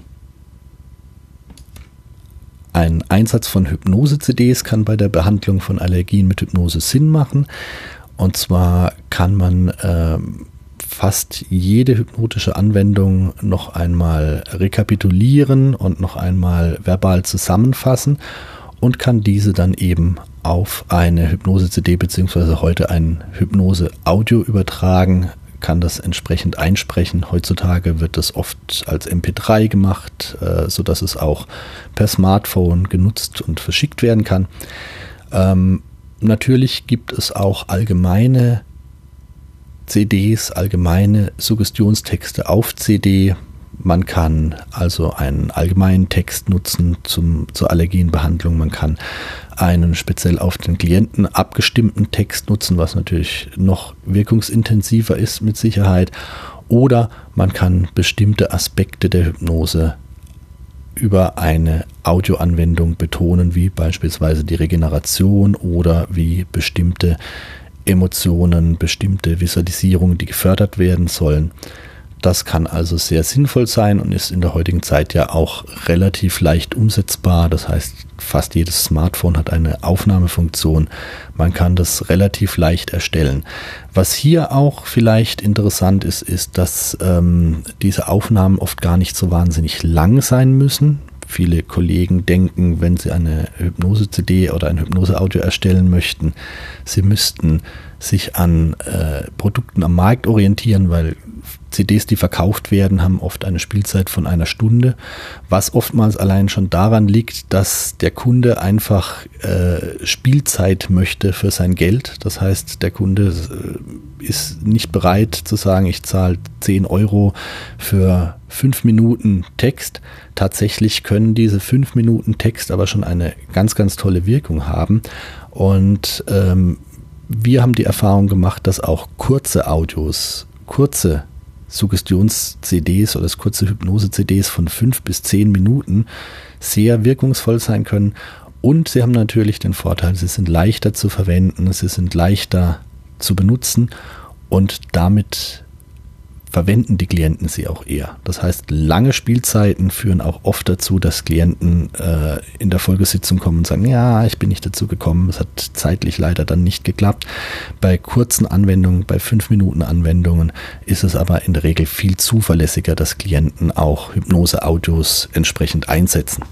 Ein Einsatz von Hypnose-C Ds kann bei der Behandlung von Allergien mit Hypnose Sinn machen. Und zwar kann man äh, fast jede hypnotische Anwendung noch einmal rekapitulieren und noch einmal verbal zusammenfassen und kann diese dann eben auf eine Hypnose-C D bzw. heute ein Hypnose-Audio übertragen, kann das entsprechend einsprechen. Heutzutage wird das oft als M P drei gemacht, äh, sodass es auch per Smartphone genutzt und verschickt werden kann. Ähm, natürlich gibt es auch allgemeine C Ds, allgemeine Suggestionstexte auf C D. Man kann also einen allgemeinen Text nutzen zum, zur Allergienbehandlung. Man kann einen speziell auf den Klienten abgestimmten Text nutzen, was natürlich noch wirkungsintensiver ist mit Sicherheit. Oder man kann bestimmte Aspekte der Hypnose über eine Audioanwendung betonen, wie beispielsweise die Regeneration oder wie bestimmte Emotionen, bestimmte Visualisierungen, die gefördert werden sollen. Das kann also sehr sinnvoll sein und ist in der heutigen Zeit ja auch relativ leicht umsetzbar. Das heißt, fast jedes Smartphone hat eine Aufnahmefunktion. Man kann das relativ leicht erstellen. Was hier auch vielleicht interessant ist, ist, dass ähm, diese Aufnahmen oft gar nicht so wahnsinnig lang sein müssen. Viele Kollegen denken, wenn sie eine Hypnose-C D oder ein Hypnose-Audio erstellen möchten, sie müssten sich an äh, Produkten am Markt orientieren, weil C Ds, die verkauft werden, haben oft eine Spielzeit von einer Stunde, was oftmals allein schon daran liegt, dass der Kunde einfach äh, Spielzeit möchte für sein Geld. Das heißt, der Kunde äh, ist nicht bereit zu sagen, ich zahle zehn Euro für fünf Minuten Text. Tatsächlich können diese fünf Minuten Text aber schon eine ganz, ganz tolle Wirkung haben. Und ähm, wir haben die Erfahrung gemacht, dass auch kurze Audios, kurze Suggestions-C Ds oder kurze Hypnose-C Ds von fünf bis zehn Minuten sehr wirkungsvoll sein können. Und sie haben natürlich den Vorteil, sie sind leichter zu verwenden, sie sind leichter zu benutzen und damit verwenden die Klienten sie auch eher. Das heißt, lange Spielzeiten führen auch oft dazu, dass Klienten äh, in der Folgesitzung kommen und sagen, ja, ich bin nicht dazu gekommen, es hat zeitlich leider dann nicht geklappt. Bei kurzen Anwendungen, bei fünf Minuten Anwendungen ist es aber in der Regel viel zuverlässiger, dass Klienten auch Hypnose-Audios entsprechend einsetzen.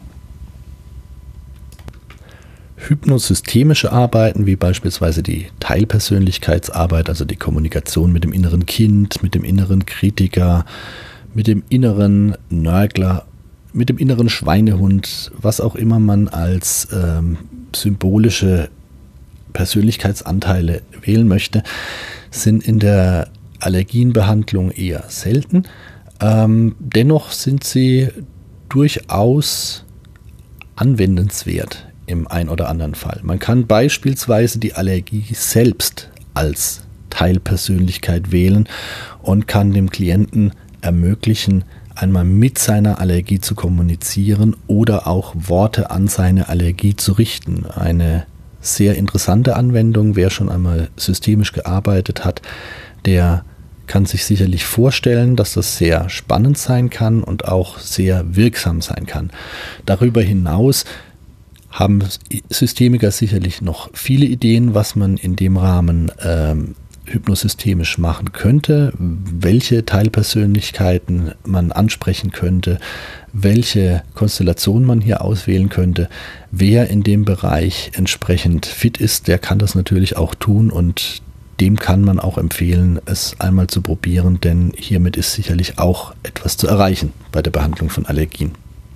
Hypnosystemische Arbeiten, wie beispielsweise die Teilpersönlichkeitsarbeit, also die Kommunikation mit dem inneren Kind, mit dem inneren Kritiker, mit dem inneren Nörgler, mit dem inneren Schweinehund, was auch immer man als ähm, symbolische Persönlichkeitsanteile wählen möchte, sind in der Allergienbehandlung eher selten. Ähm, dennoch sind sie durchaus anwendenswert im ein oder anderen Fall. Man kann beispielsweise die Allergie selbst als Teilpersönlichkeit wählen und kann dem Klienten ermöglichen, einmal mit seiner Allergie zu kommunizieren oder auch Worte an seine Allergie zu richten. Eine sehr interessante Anwendung, wer schon einmal systemisch gearbeitet hat, der kann sich sicherlich vorstellen, dass das sehr spannend sein kann und auch sehr wirksam sein kann. Darüber hinaus haben Systemiker sicherlich noch viele Ideen, was man in dem Rahmen ähm, hypnosystemisch machen könnte, welche Teilpersönlichkeiten man ansprechen könnte, welche Konstellation man hier auswählen könnte. Wer in dem Bereich entsprechend fit ist, der kann das natürlich auch tun und dem kann man auch empfehlen, es einmal zu probieren, denn hiermit ist sicherlich auch etwas zu erreichen bei der Behandlung von Allergien.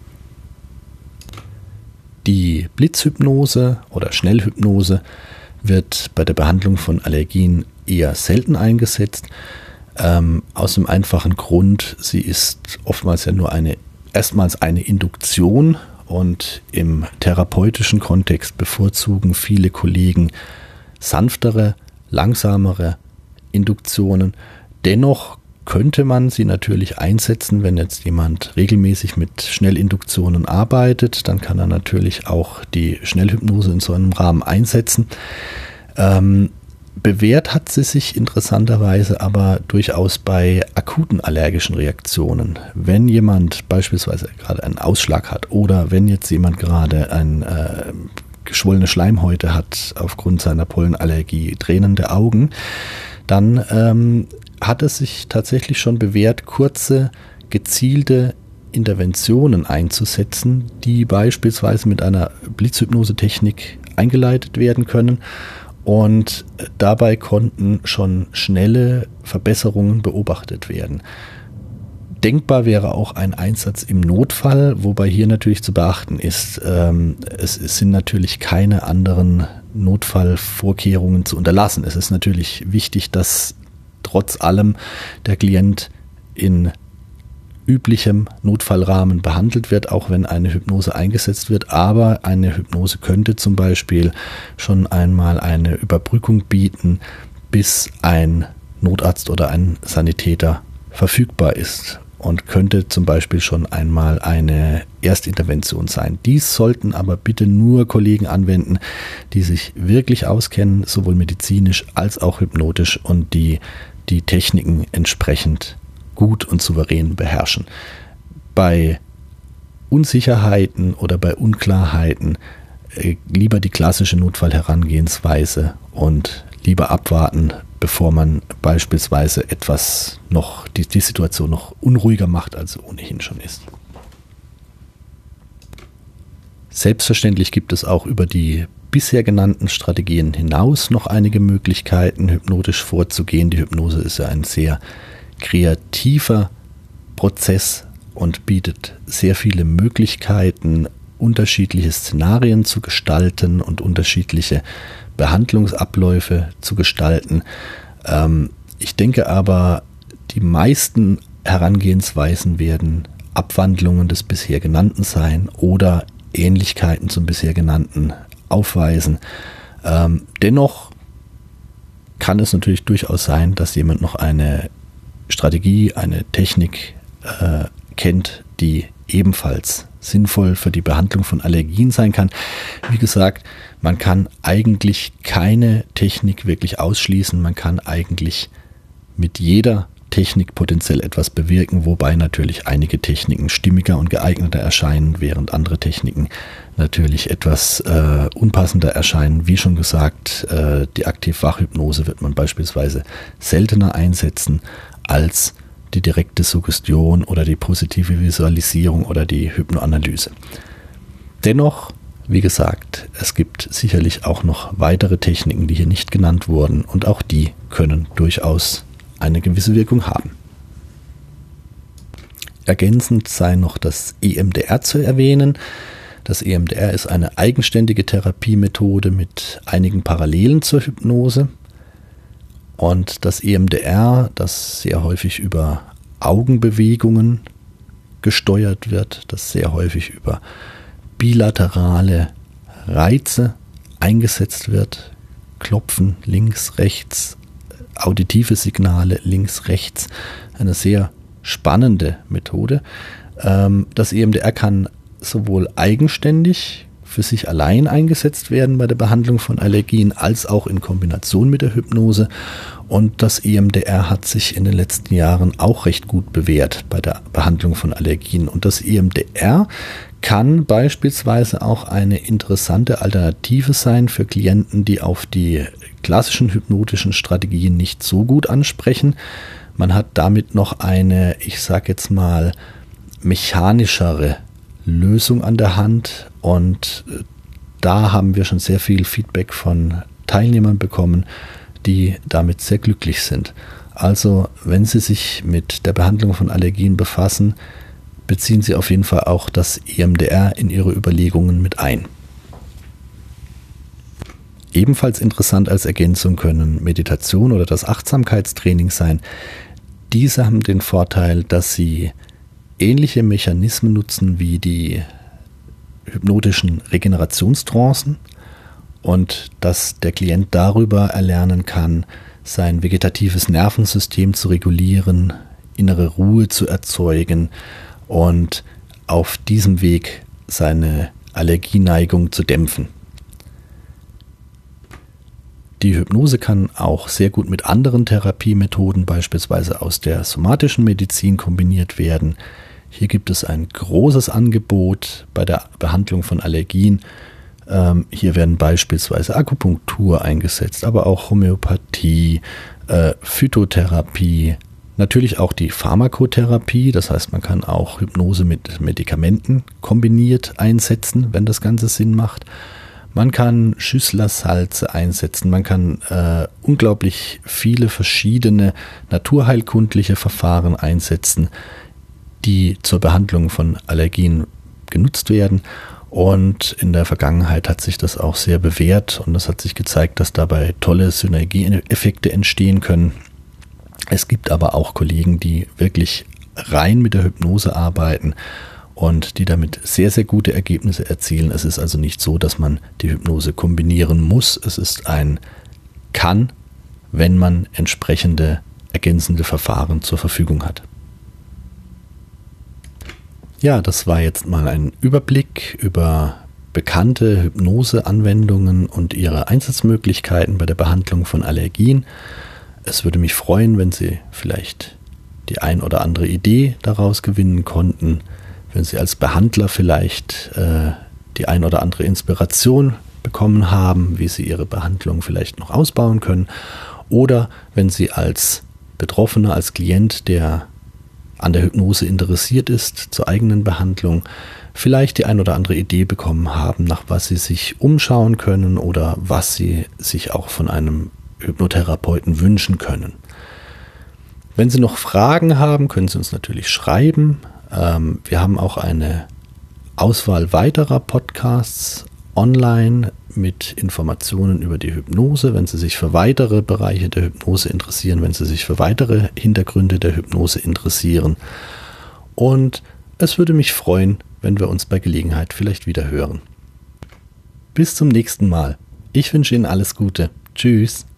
Die Blitzhypnose oder Schnellhypnose wird bei der Behandlung von Allergien eher selten eingesetzt. Ähm, aus dem einfachen Grund, sie ist oftmals ja nur eine, erstmals eine Induktion und im therapeutischen Kontext bevorzugen viele Kollegen sanftere, langsamere Induktionen. Dennoch könnte man sie natürlich einsetzen, wenn jetzt jemand regelmäßig mit Schnellinduktionen arbeitet, dann kann er natürlich auch die Schnellhypnose in so einem Rahmen einsetzen. Ähm, bewährt hat sie sich interessanterweise aber durchaus bei akuten allergischen Reaktionen. Wenn jemand beispielsweise gerade einen Ausschlag hat oder wenn jetzt jemand gerade ein äh, geschwollene Schleimhäute hat aufgrund seiner Pollenallergie, tränende Augen, dann ähm, hat es sich tatsächlich schon bewährt, kurze, gezielte Interventionen einzusetzen, die beispielsweise mit einer Blitzhypnosetechnik eingeleitet werden können. Und dabei konnten schon schnelle Verbesserungen beobachtet werden. Denkbar wäre auch ein Einsatz im Notfall, wobei hier natürlich zu beachten ist, ähm, es, es sind natürlich keine anderen Notfallvorkehrungen zu unterlassen. Es ist natürlich wichtig, dass trotz allem der Klient in üblichem Notfallrahmen behandelt wird, auch wenn eine Hypnose eingesetzt wird. Aber eine Hypnose könnte zum Beispiel schon einmal eine Überbrückung bieten, bis ein Notarzt oder ein Sanitäter verfügbar ist und könnte zum Beispiel schon einmal eine Erstintervention sein. Dies sollten aber bitte nur Kollegen anwenden, die sich wirklich auskennen, sowohl medizinisch als auch hypnotisch und die die Techniken entsprechend gut und souverän beherrschen. Bei Unsicherheiten oder bei Unklarheiten äh, lieber die klassische Notfallherangehensweise und lieber abwarten, bevor man beispielsweise etwas noch, die, die Situation noch unruhiger macht, als sie ohnehin schon ist. Selbstverständlich gibt es auch über die bisher genannten Strategien hinaus noch einige Möglichkeiten, hypnotisch vorzugehen. Die Hypnose ist ja ein sehr kreativer Prozess und bietet sehr viele Möglichkeiten, unterschiedliche Szenarien zu gestalten und unterschiedliche Behandlungsabläufe zu gestalten. Ähm, ich denke aber, die meisten Herangehensweisen werden Abwandlungen des bisher Genannten sein oder Ähnlichkeiten zum bisher Genannten aufweisen. Ähm, dennoch kann es natürlich durchaus sein, dass jemand noch eine Strategie, eine Technik äh, kennt, die ebenfalls sinnvoll für die Behandlung von Allergien sein kann. Wie gesagt, man kann eigentlich keine Technik wirklich ausschließen. Man kann eigentlich mit jeder Technik potenziell etwas bewirken, wobei natürlich einige Techniken stimmiger und geeigneter erscheinen, während andere Techniken natürlich etwas äh, unpassender erscheinen. Wie schon gesagt, äh, die Aktiv-Wach-Hypnose wird man beispielsweise seltener einsetzen als die direkte Suggestion oder die positive Visualisierung oder die Hypnoanalyse. Dennoch, wie gesagt, es gibt sicherlich auch noch weitere Techniken, die hier nicht genannt wurden, und auch die können durchaus eine gewisse Wirkung haben. Ergänzend sei noch das E M D R zu erwähnen. Das E M D R ist eine eigenständige Therapiemethode mit einigen Parallelen zur Hypnose. Und das E M D R, das sehr häufig über Augenbewegungen gesteuert wird, das sehr häufig über bilaterale Reize eingesetzt wird, Klopfen links, rechts, auditive Signale links, rechts, eine sehr spannende Methode. Das E M D R kann sowohl eigenständig für sich allein eingesetzt werden bei der Behandlung von Allergien, als auch in Kombination mit der Hypnose. Und das E M D R hat sich in den letzten Jahren auch recht gut bewährt bei der Behandlung von Allergien. Und das E M D R kann beispielsweise auch eine interessante Alternative sein für Klienten, die auf die klassischen hypnotischen Strategien nicht so gut ansprechen. Man hat damit noch eine, ich sage jetzt mal, mechanischere Lösung an der Hand, und da haben wir schon sehr viel Feedback von Teilnehmern bekommen, die damit sehr glücklich sind. Also wenn Sie sich mit der Behandlung von Allergien befassen, beziehen Sie auf jeden Fall auch das E M D R in Ihre Überlegungen mit ein. Ebenfalls interessant als Ergänzung können Meditation oder das Achtsamkeitstraining sein. Diese haben den Vorteil, dass sie ähnliche Mechanismen nutzen wie die hypnotischen Regenerationstrancen und dass der Klient darüber erlernen kann, sein vegetatives Nervensystem zu regulieren, innere Ruhe zu erzeugen und auf diesem Weg seine Allergieneigung zu dämpfen. Die Hypnose kann auch sehr gut mit anderen Therapiemethoden, beispielsweise aus der somatischen Medizin, kombiniert werden. Hier gibt es ein großes Angebot bei der Behandlung von Allergien. Ähm, hier werden beispielsweise Akupunktur eingesetzt, aber auch Homöopathie, äh, Phytotherapie, natürlich auch die Pharmakotherapie. Das heißt, man kann auch Hypnose mit Medikamenten kombiniert einsetzen, wenn das Ganze Sinn macht. Man kann Schüsslersalze einsetzen, man kann äh, unglaublich viele verschiedene naturheilkundliche Verfahren einsetzen, die zur Behandlung von Allergien genutzt werden. Und in der Vergangenheit hat sich das auch sehr bewährt und es hat sich gezeigt, dass dabei tolle Synergieeffekte entstehen können. Es gibt aber auch Kollegen, die wirklich rein mit der Hypnose arbeiten und die damit sehr, sehr gute Ergebnisse erzielen. Es ist also nicht so, dass man die Hypnose kombinieren muss. Es ist ein Kann, wenn man entsprechende ergänzende Verfahren zur Verfügung hat. Ja, das war jetzt mal ein Überblick über bekannte Hypnose-Anwendungen und ihre Einsatzmöglichkeiten bei der Behandlung von Allergien. Es würde mich freuen, wenn Sie vielleicht die ein oder andere Idee daraus gewinnen konnten, wenn Sie als Behandler vielleicht äh, die ein oder andere Inspiration bekommen haben, wie Sie Ihre Behandlung vielleicht noch ausbauen können, oder wenn Sie als Betroffener, als Klient, der an der Hypnose interessiert ist, zur eigenen Behandlung, vielleicht die ein oder andere Idee bekommen haben, nach was Sie sich umschauen können oder was Sie sich auch von einem Hypnotherapeuten wünschen können. Wenn Sie noch Fragen haben, können Sie uns natürlich schreiben. Ähm, wir haben auch eine Auswahl weiterer Podcasts online mit Informationen über die Hypnose. Wenn Sie sich für weitere Bereiche der Hypnose interessieren, wenn Sie sich für weitere Hintergründe der Hypnose interessieren. Und es würde mich freuen, wenn wir uns bei Gelegenheit vielleicht wieder hören. Bis zum nächsten Mal. Ich wünsche Ihnen alles Gute. Tschüss.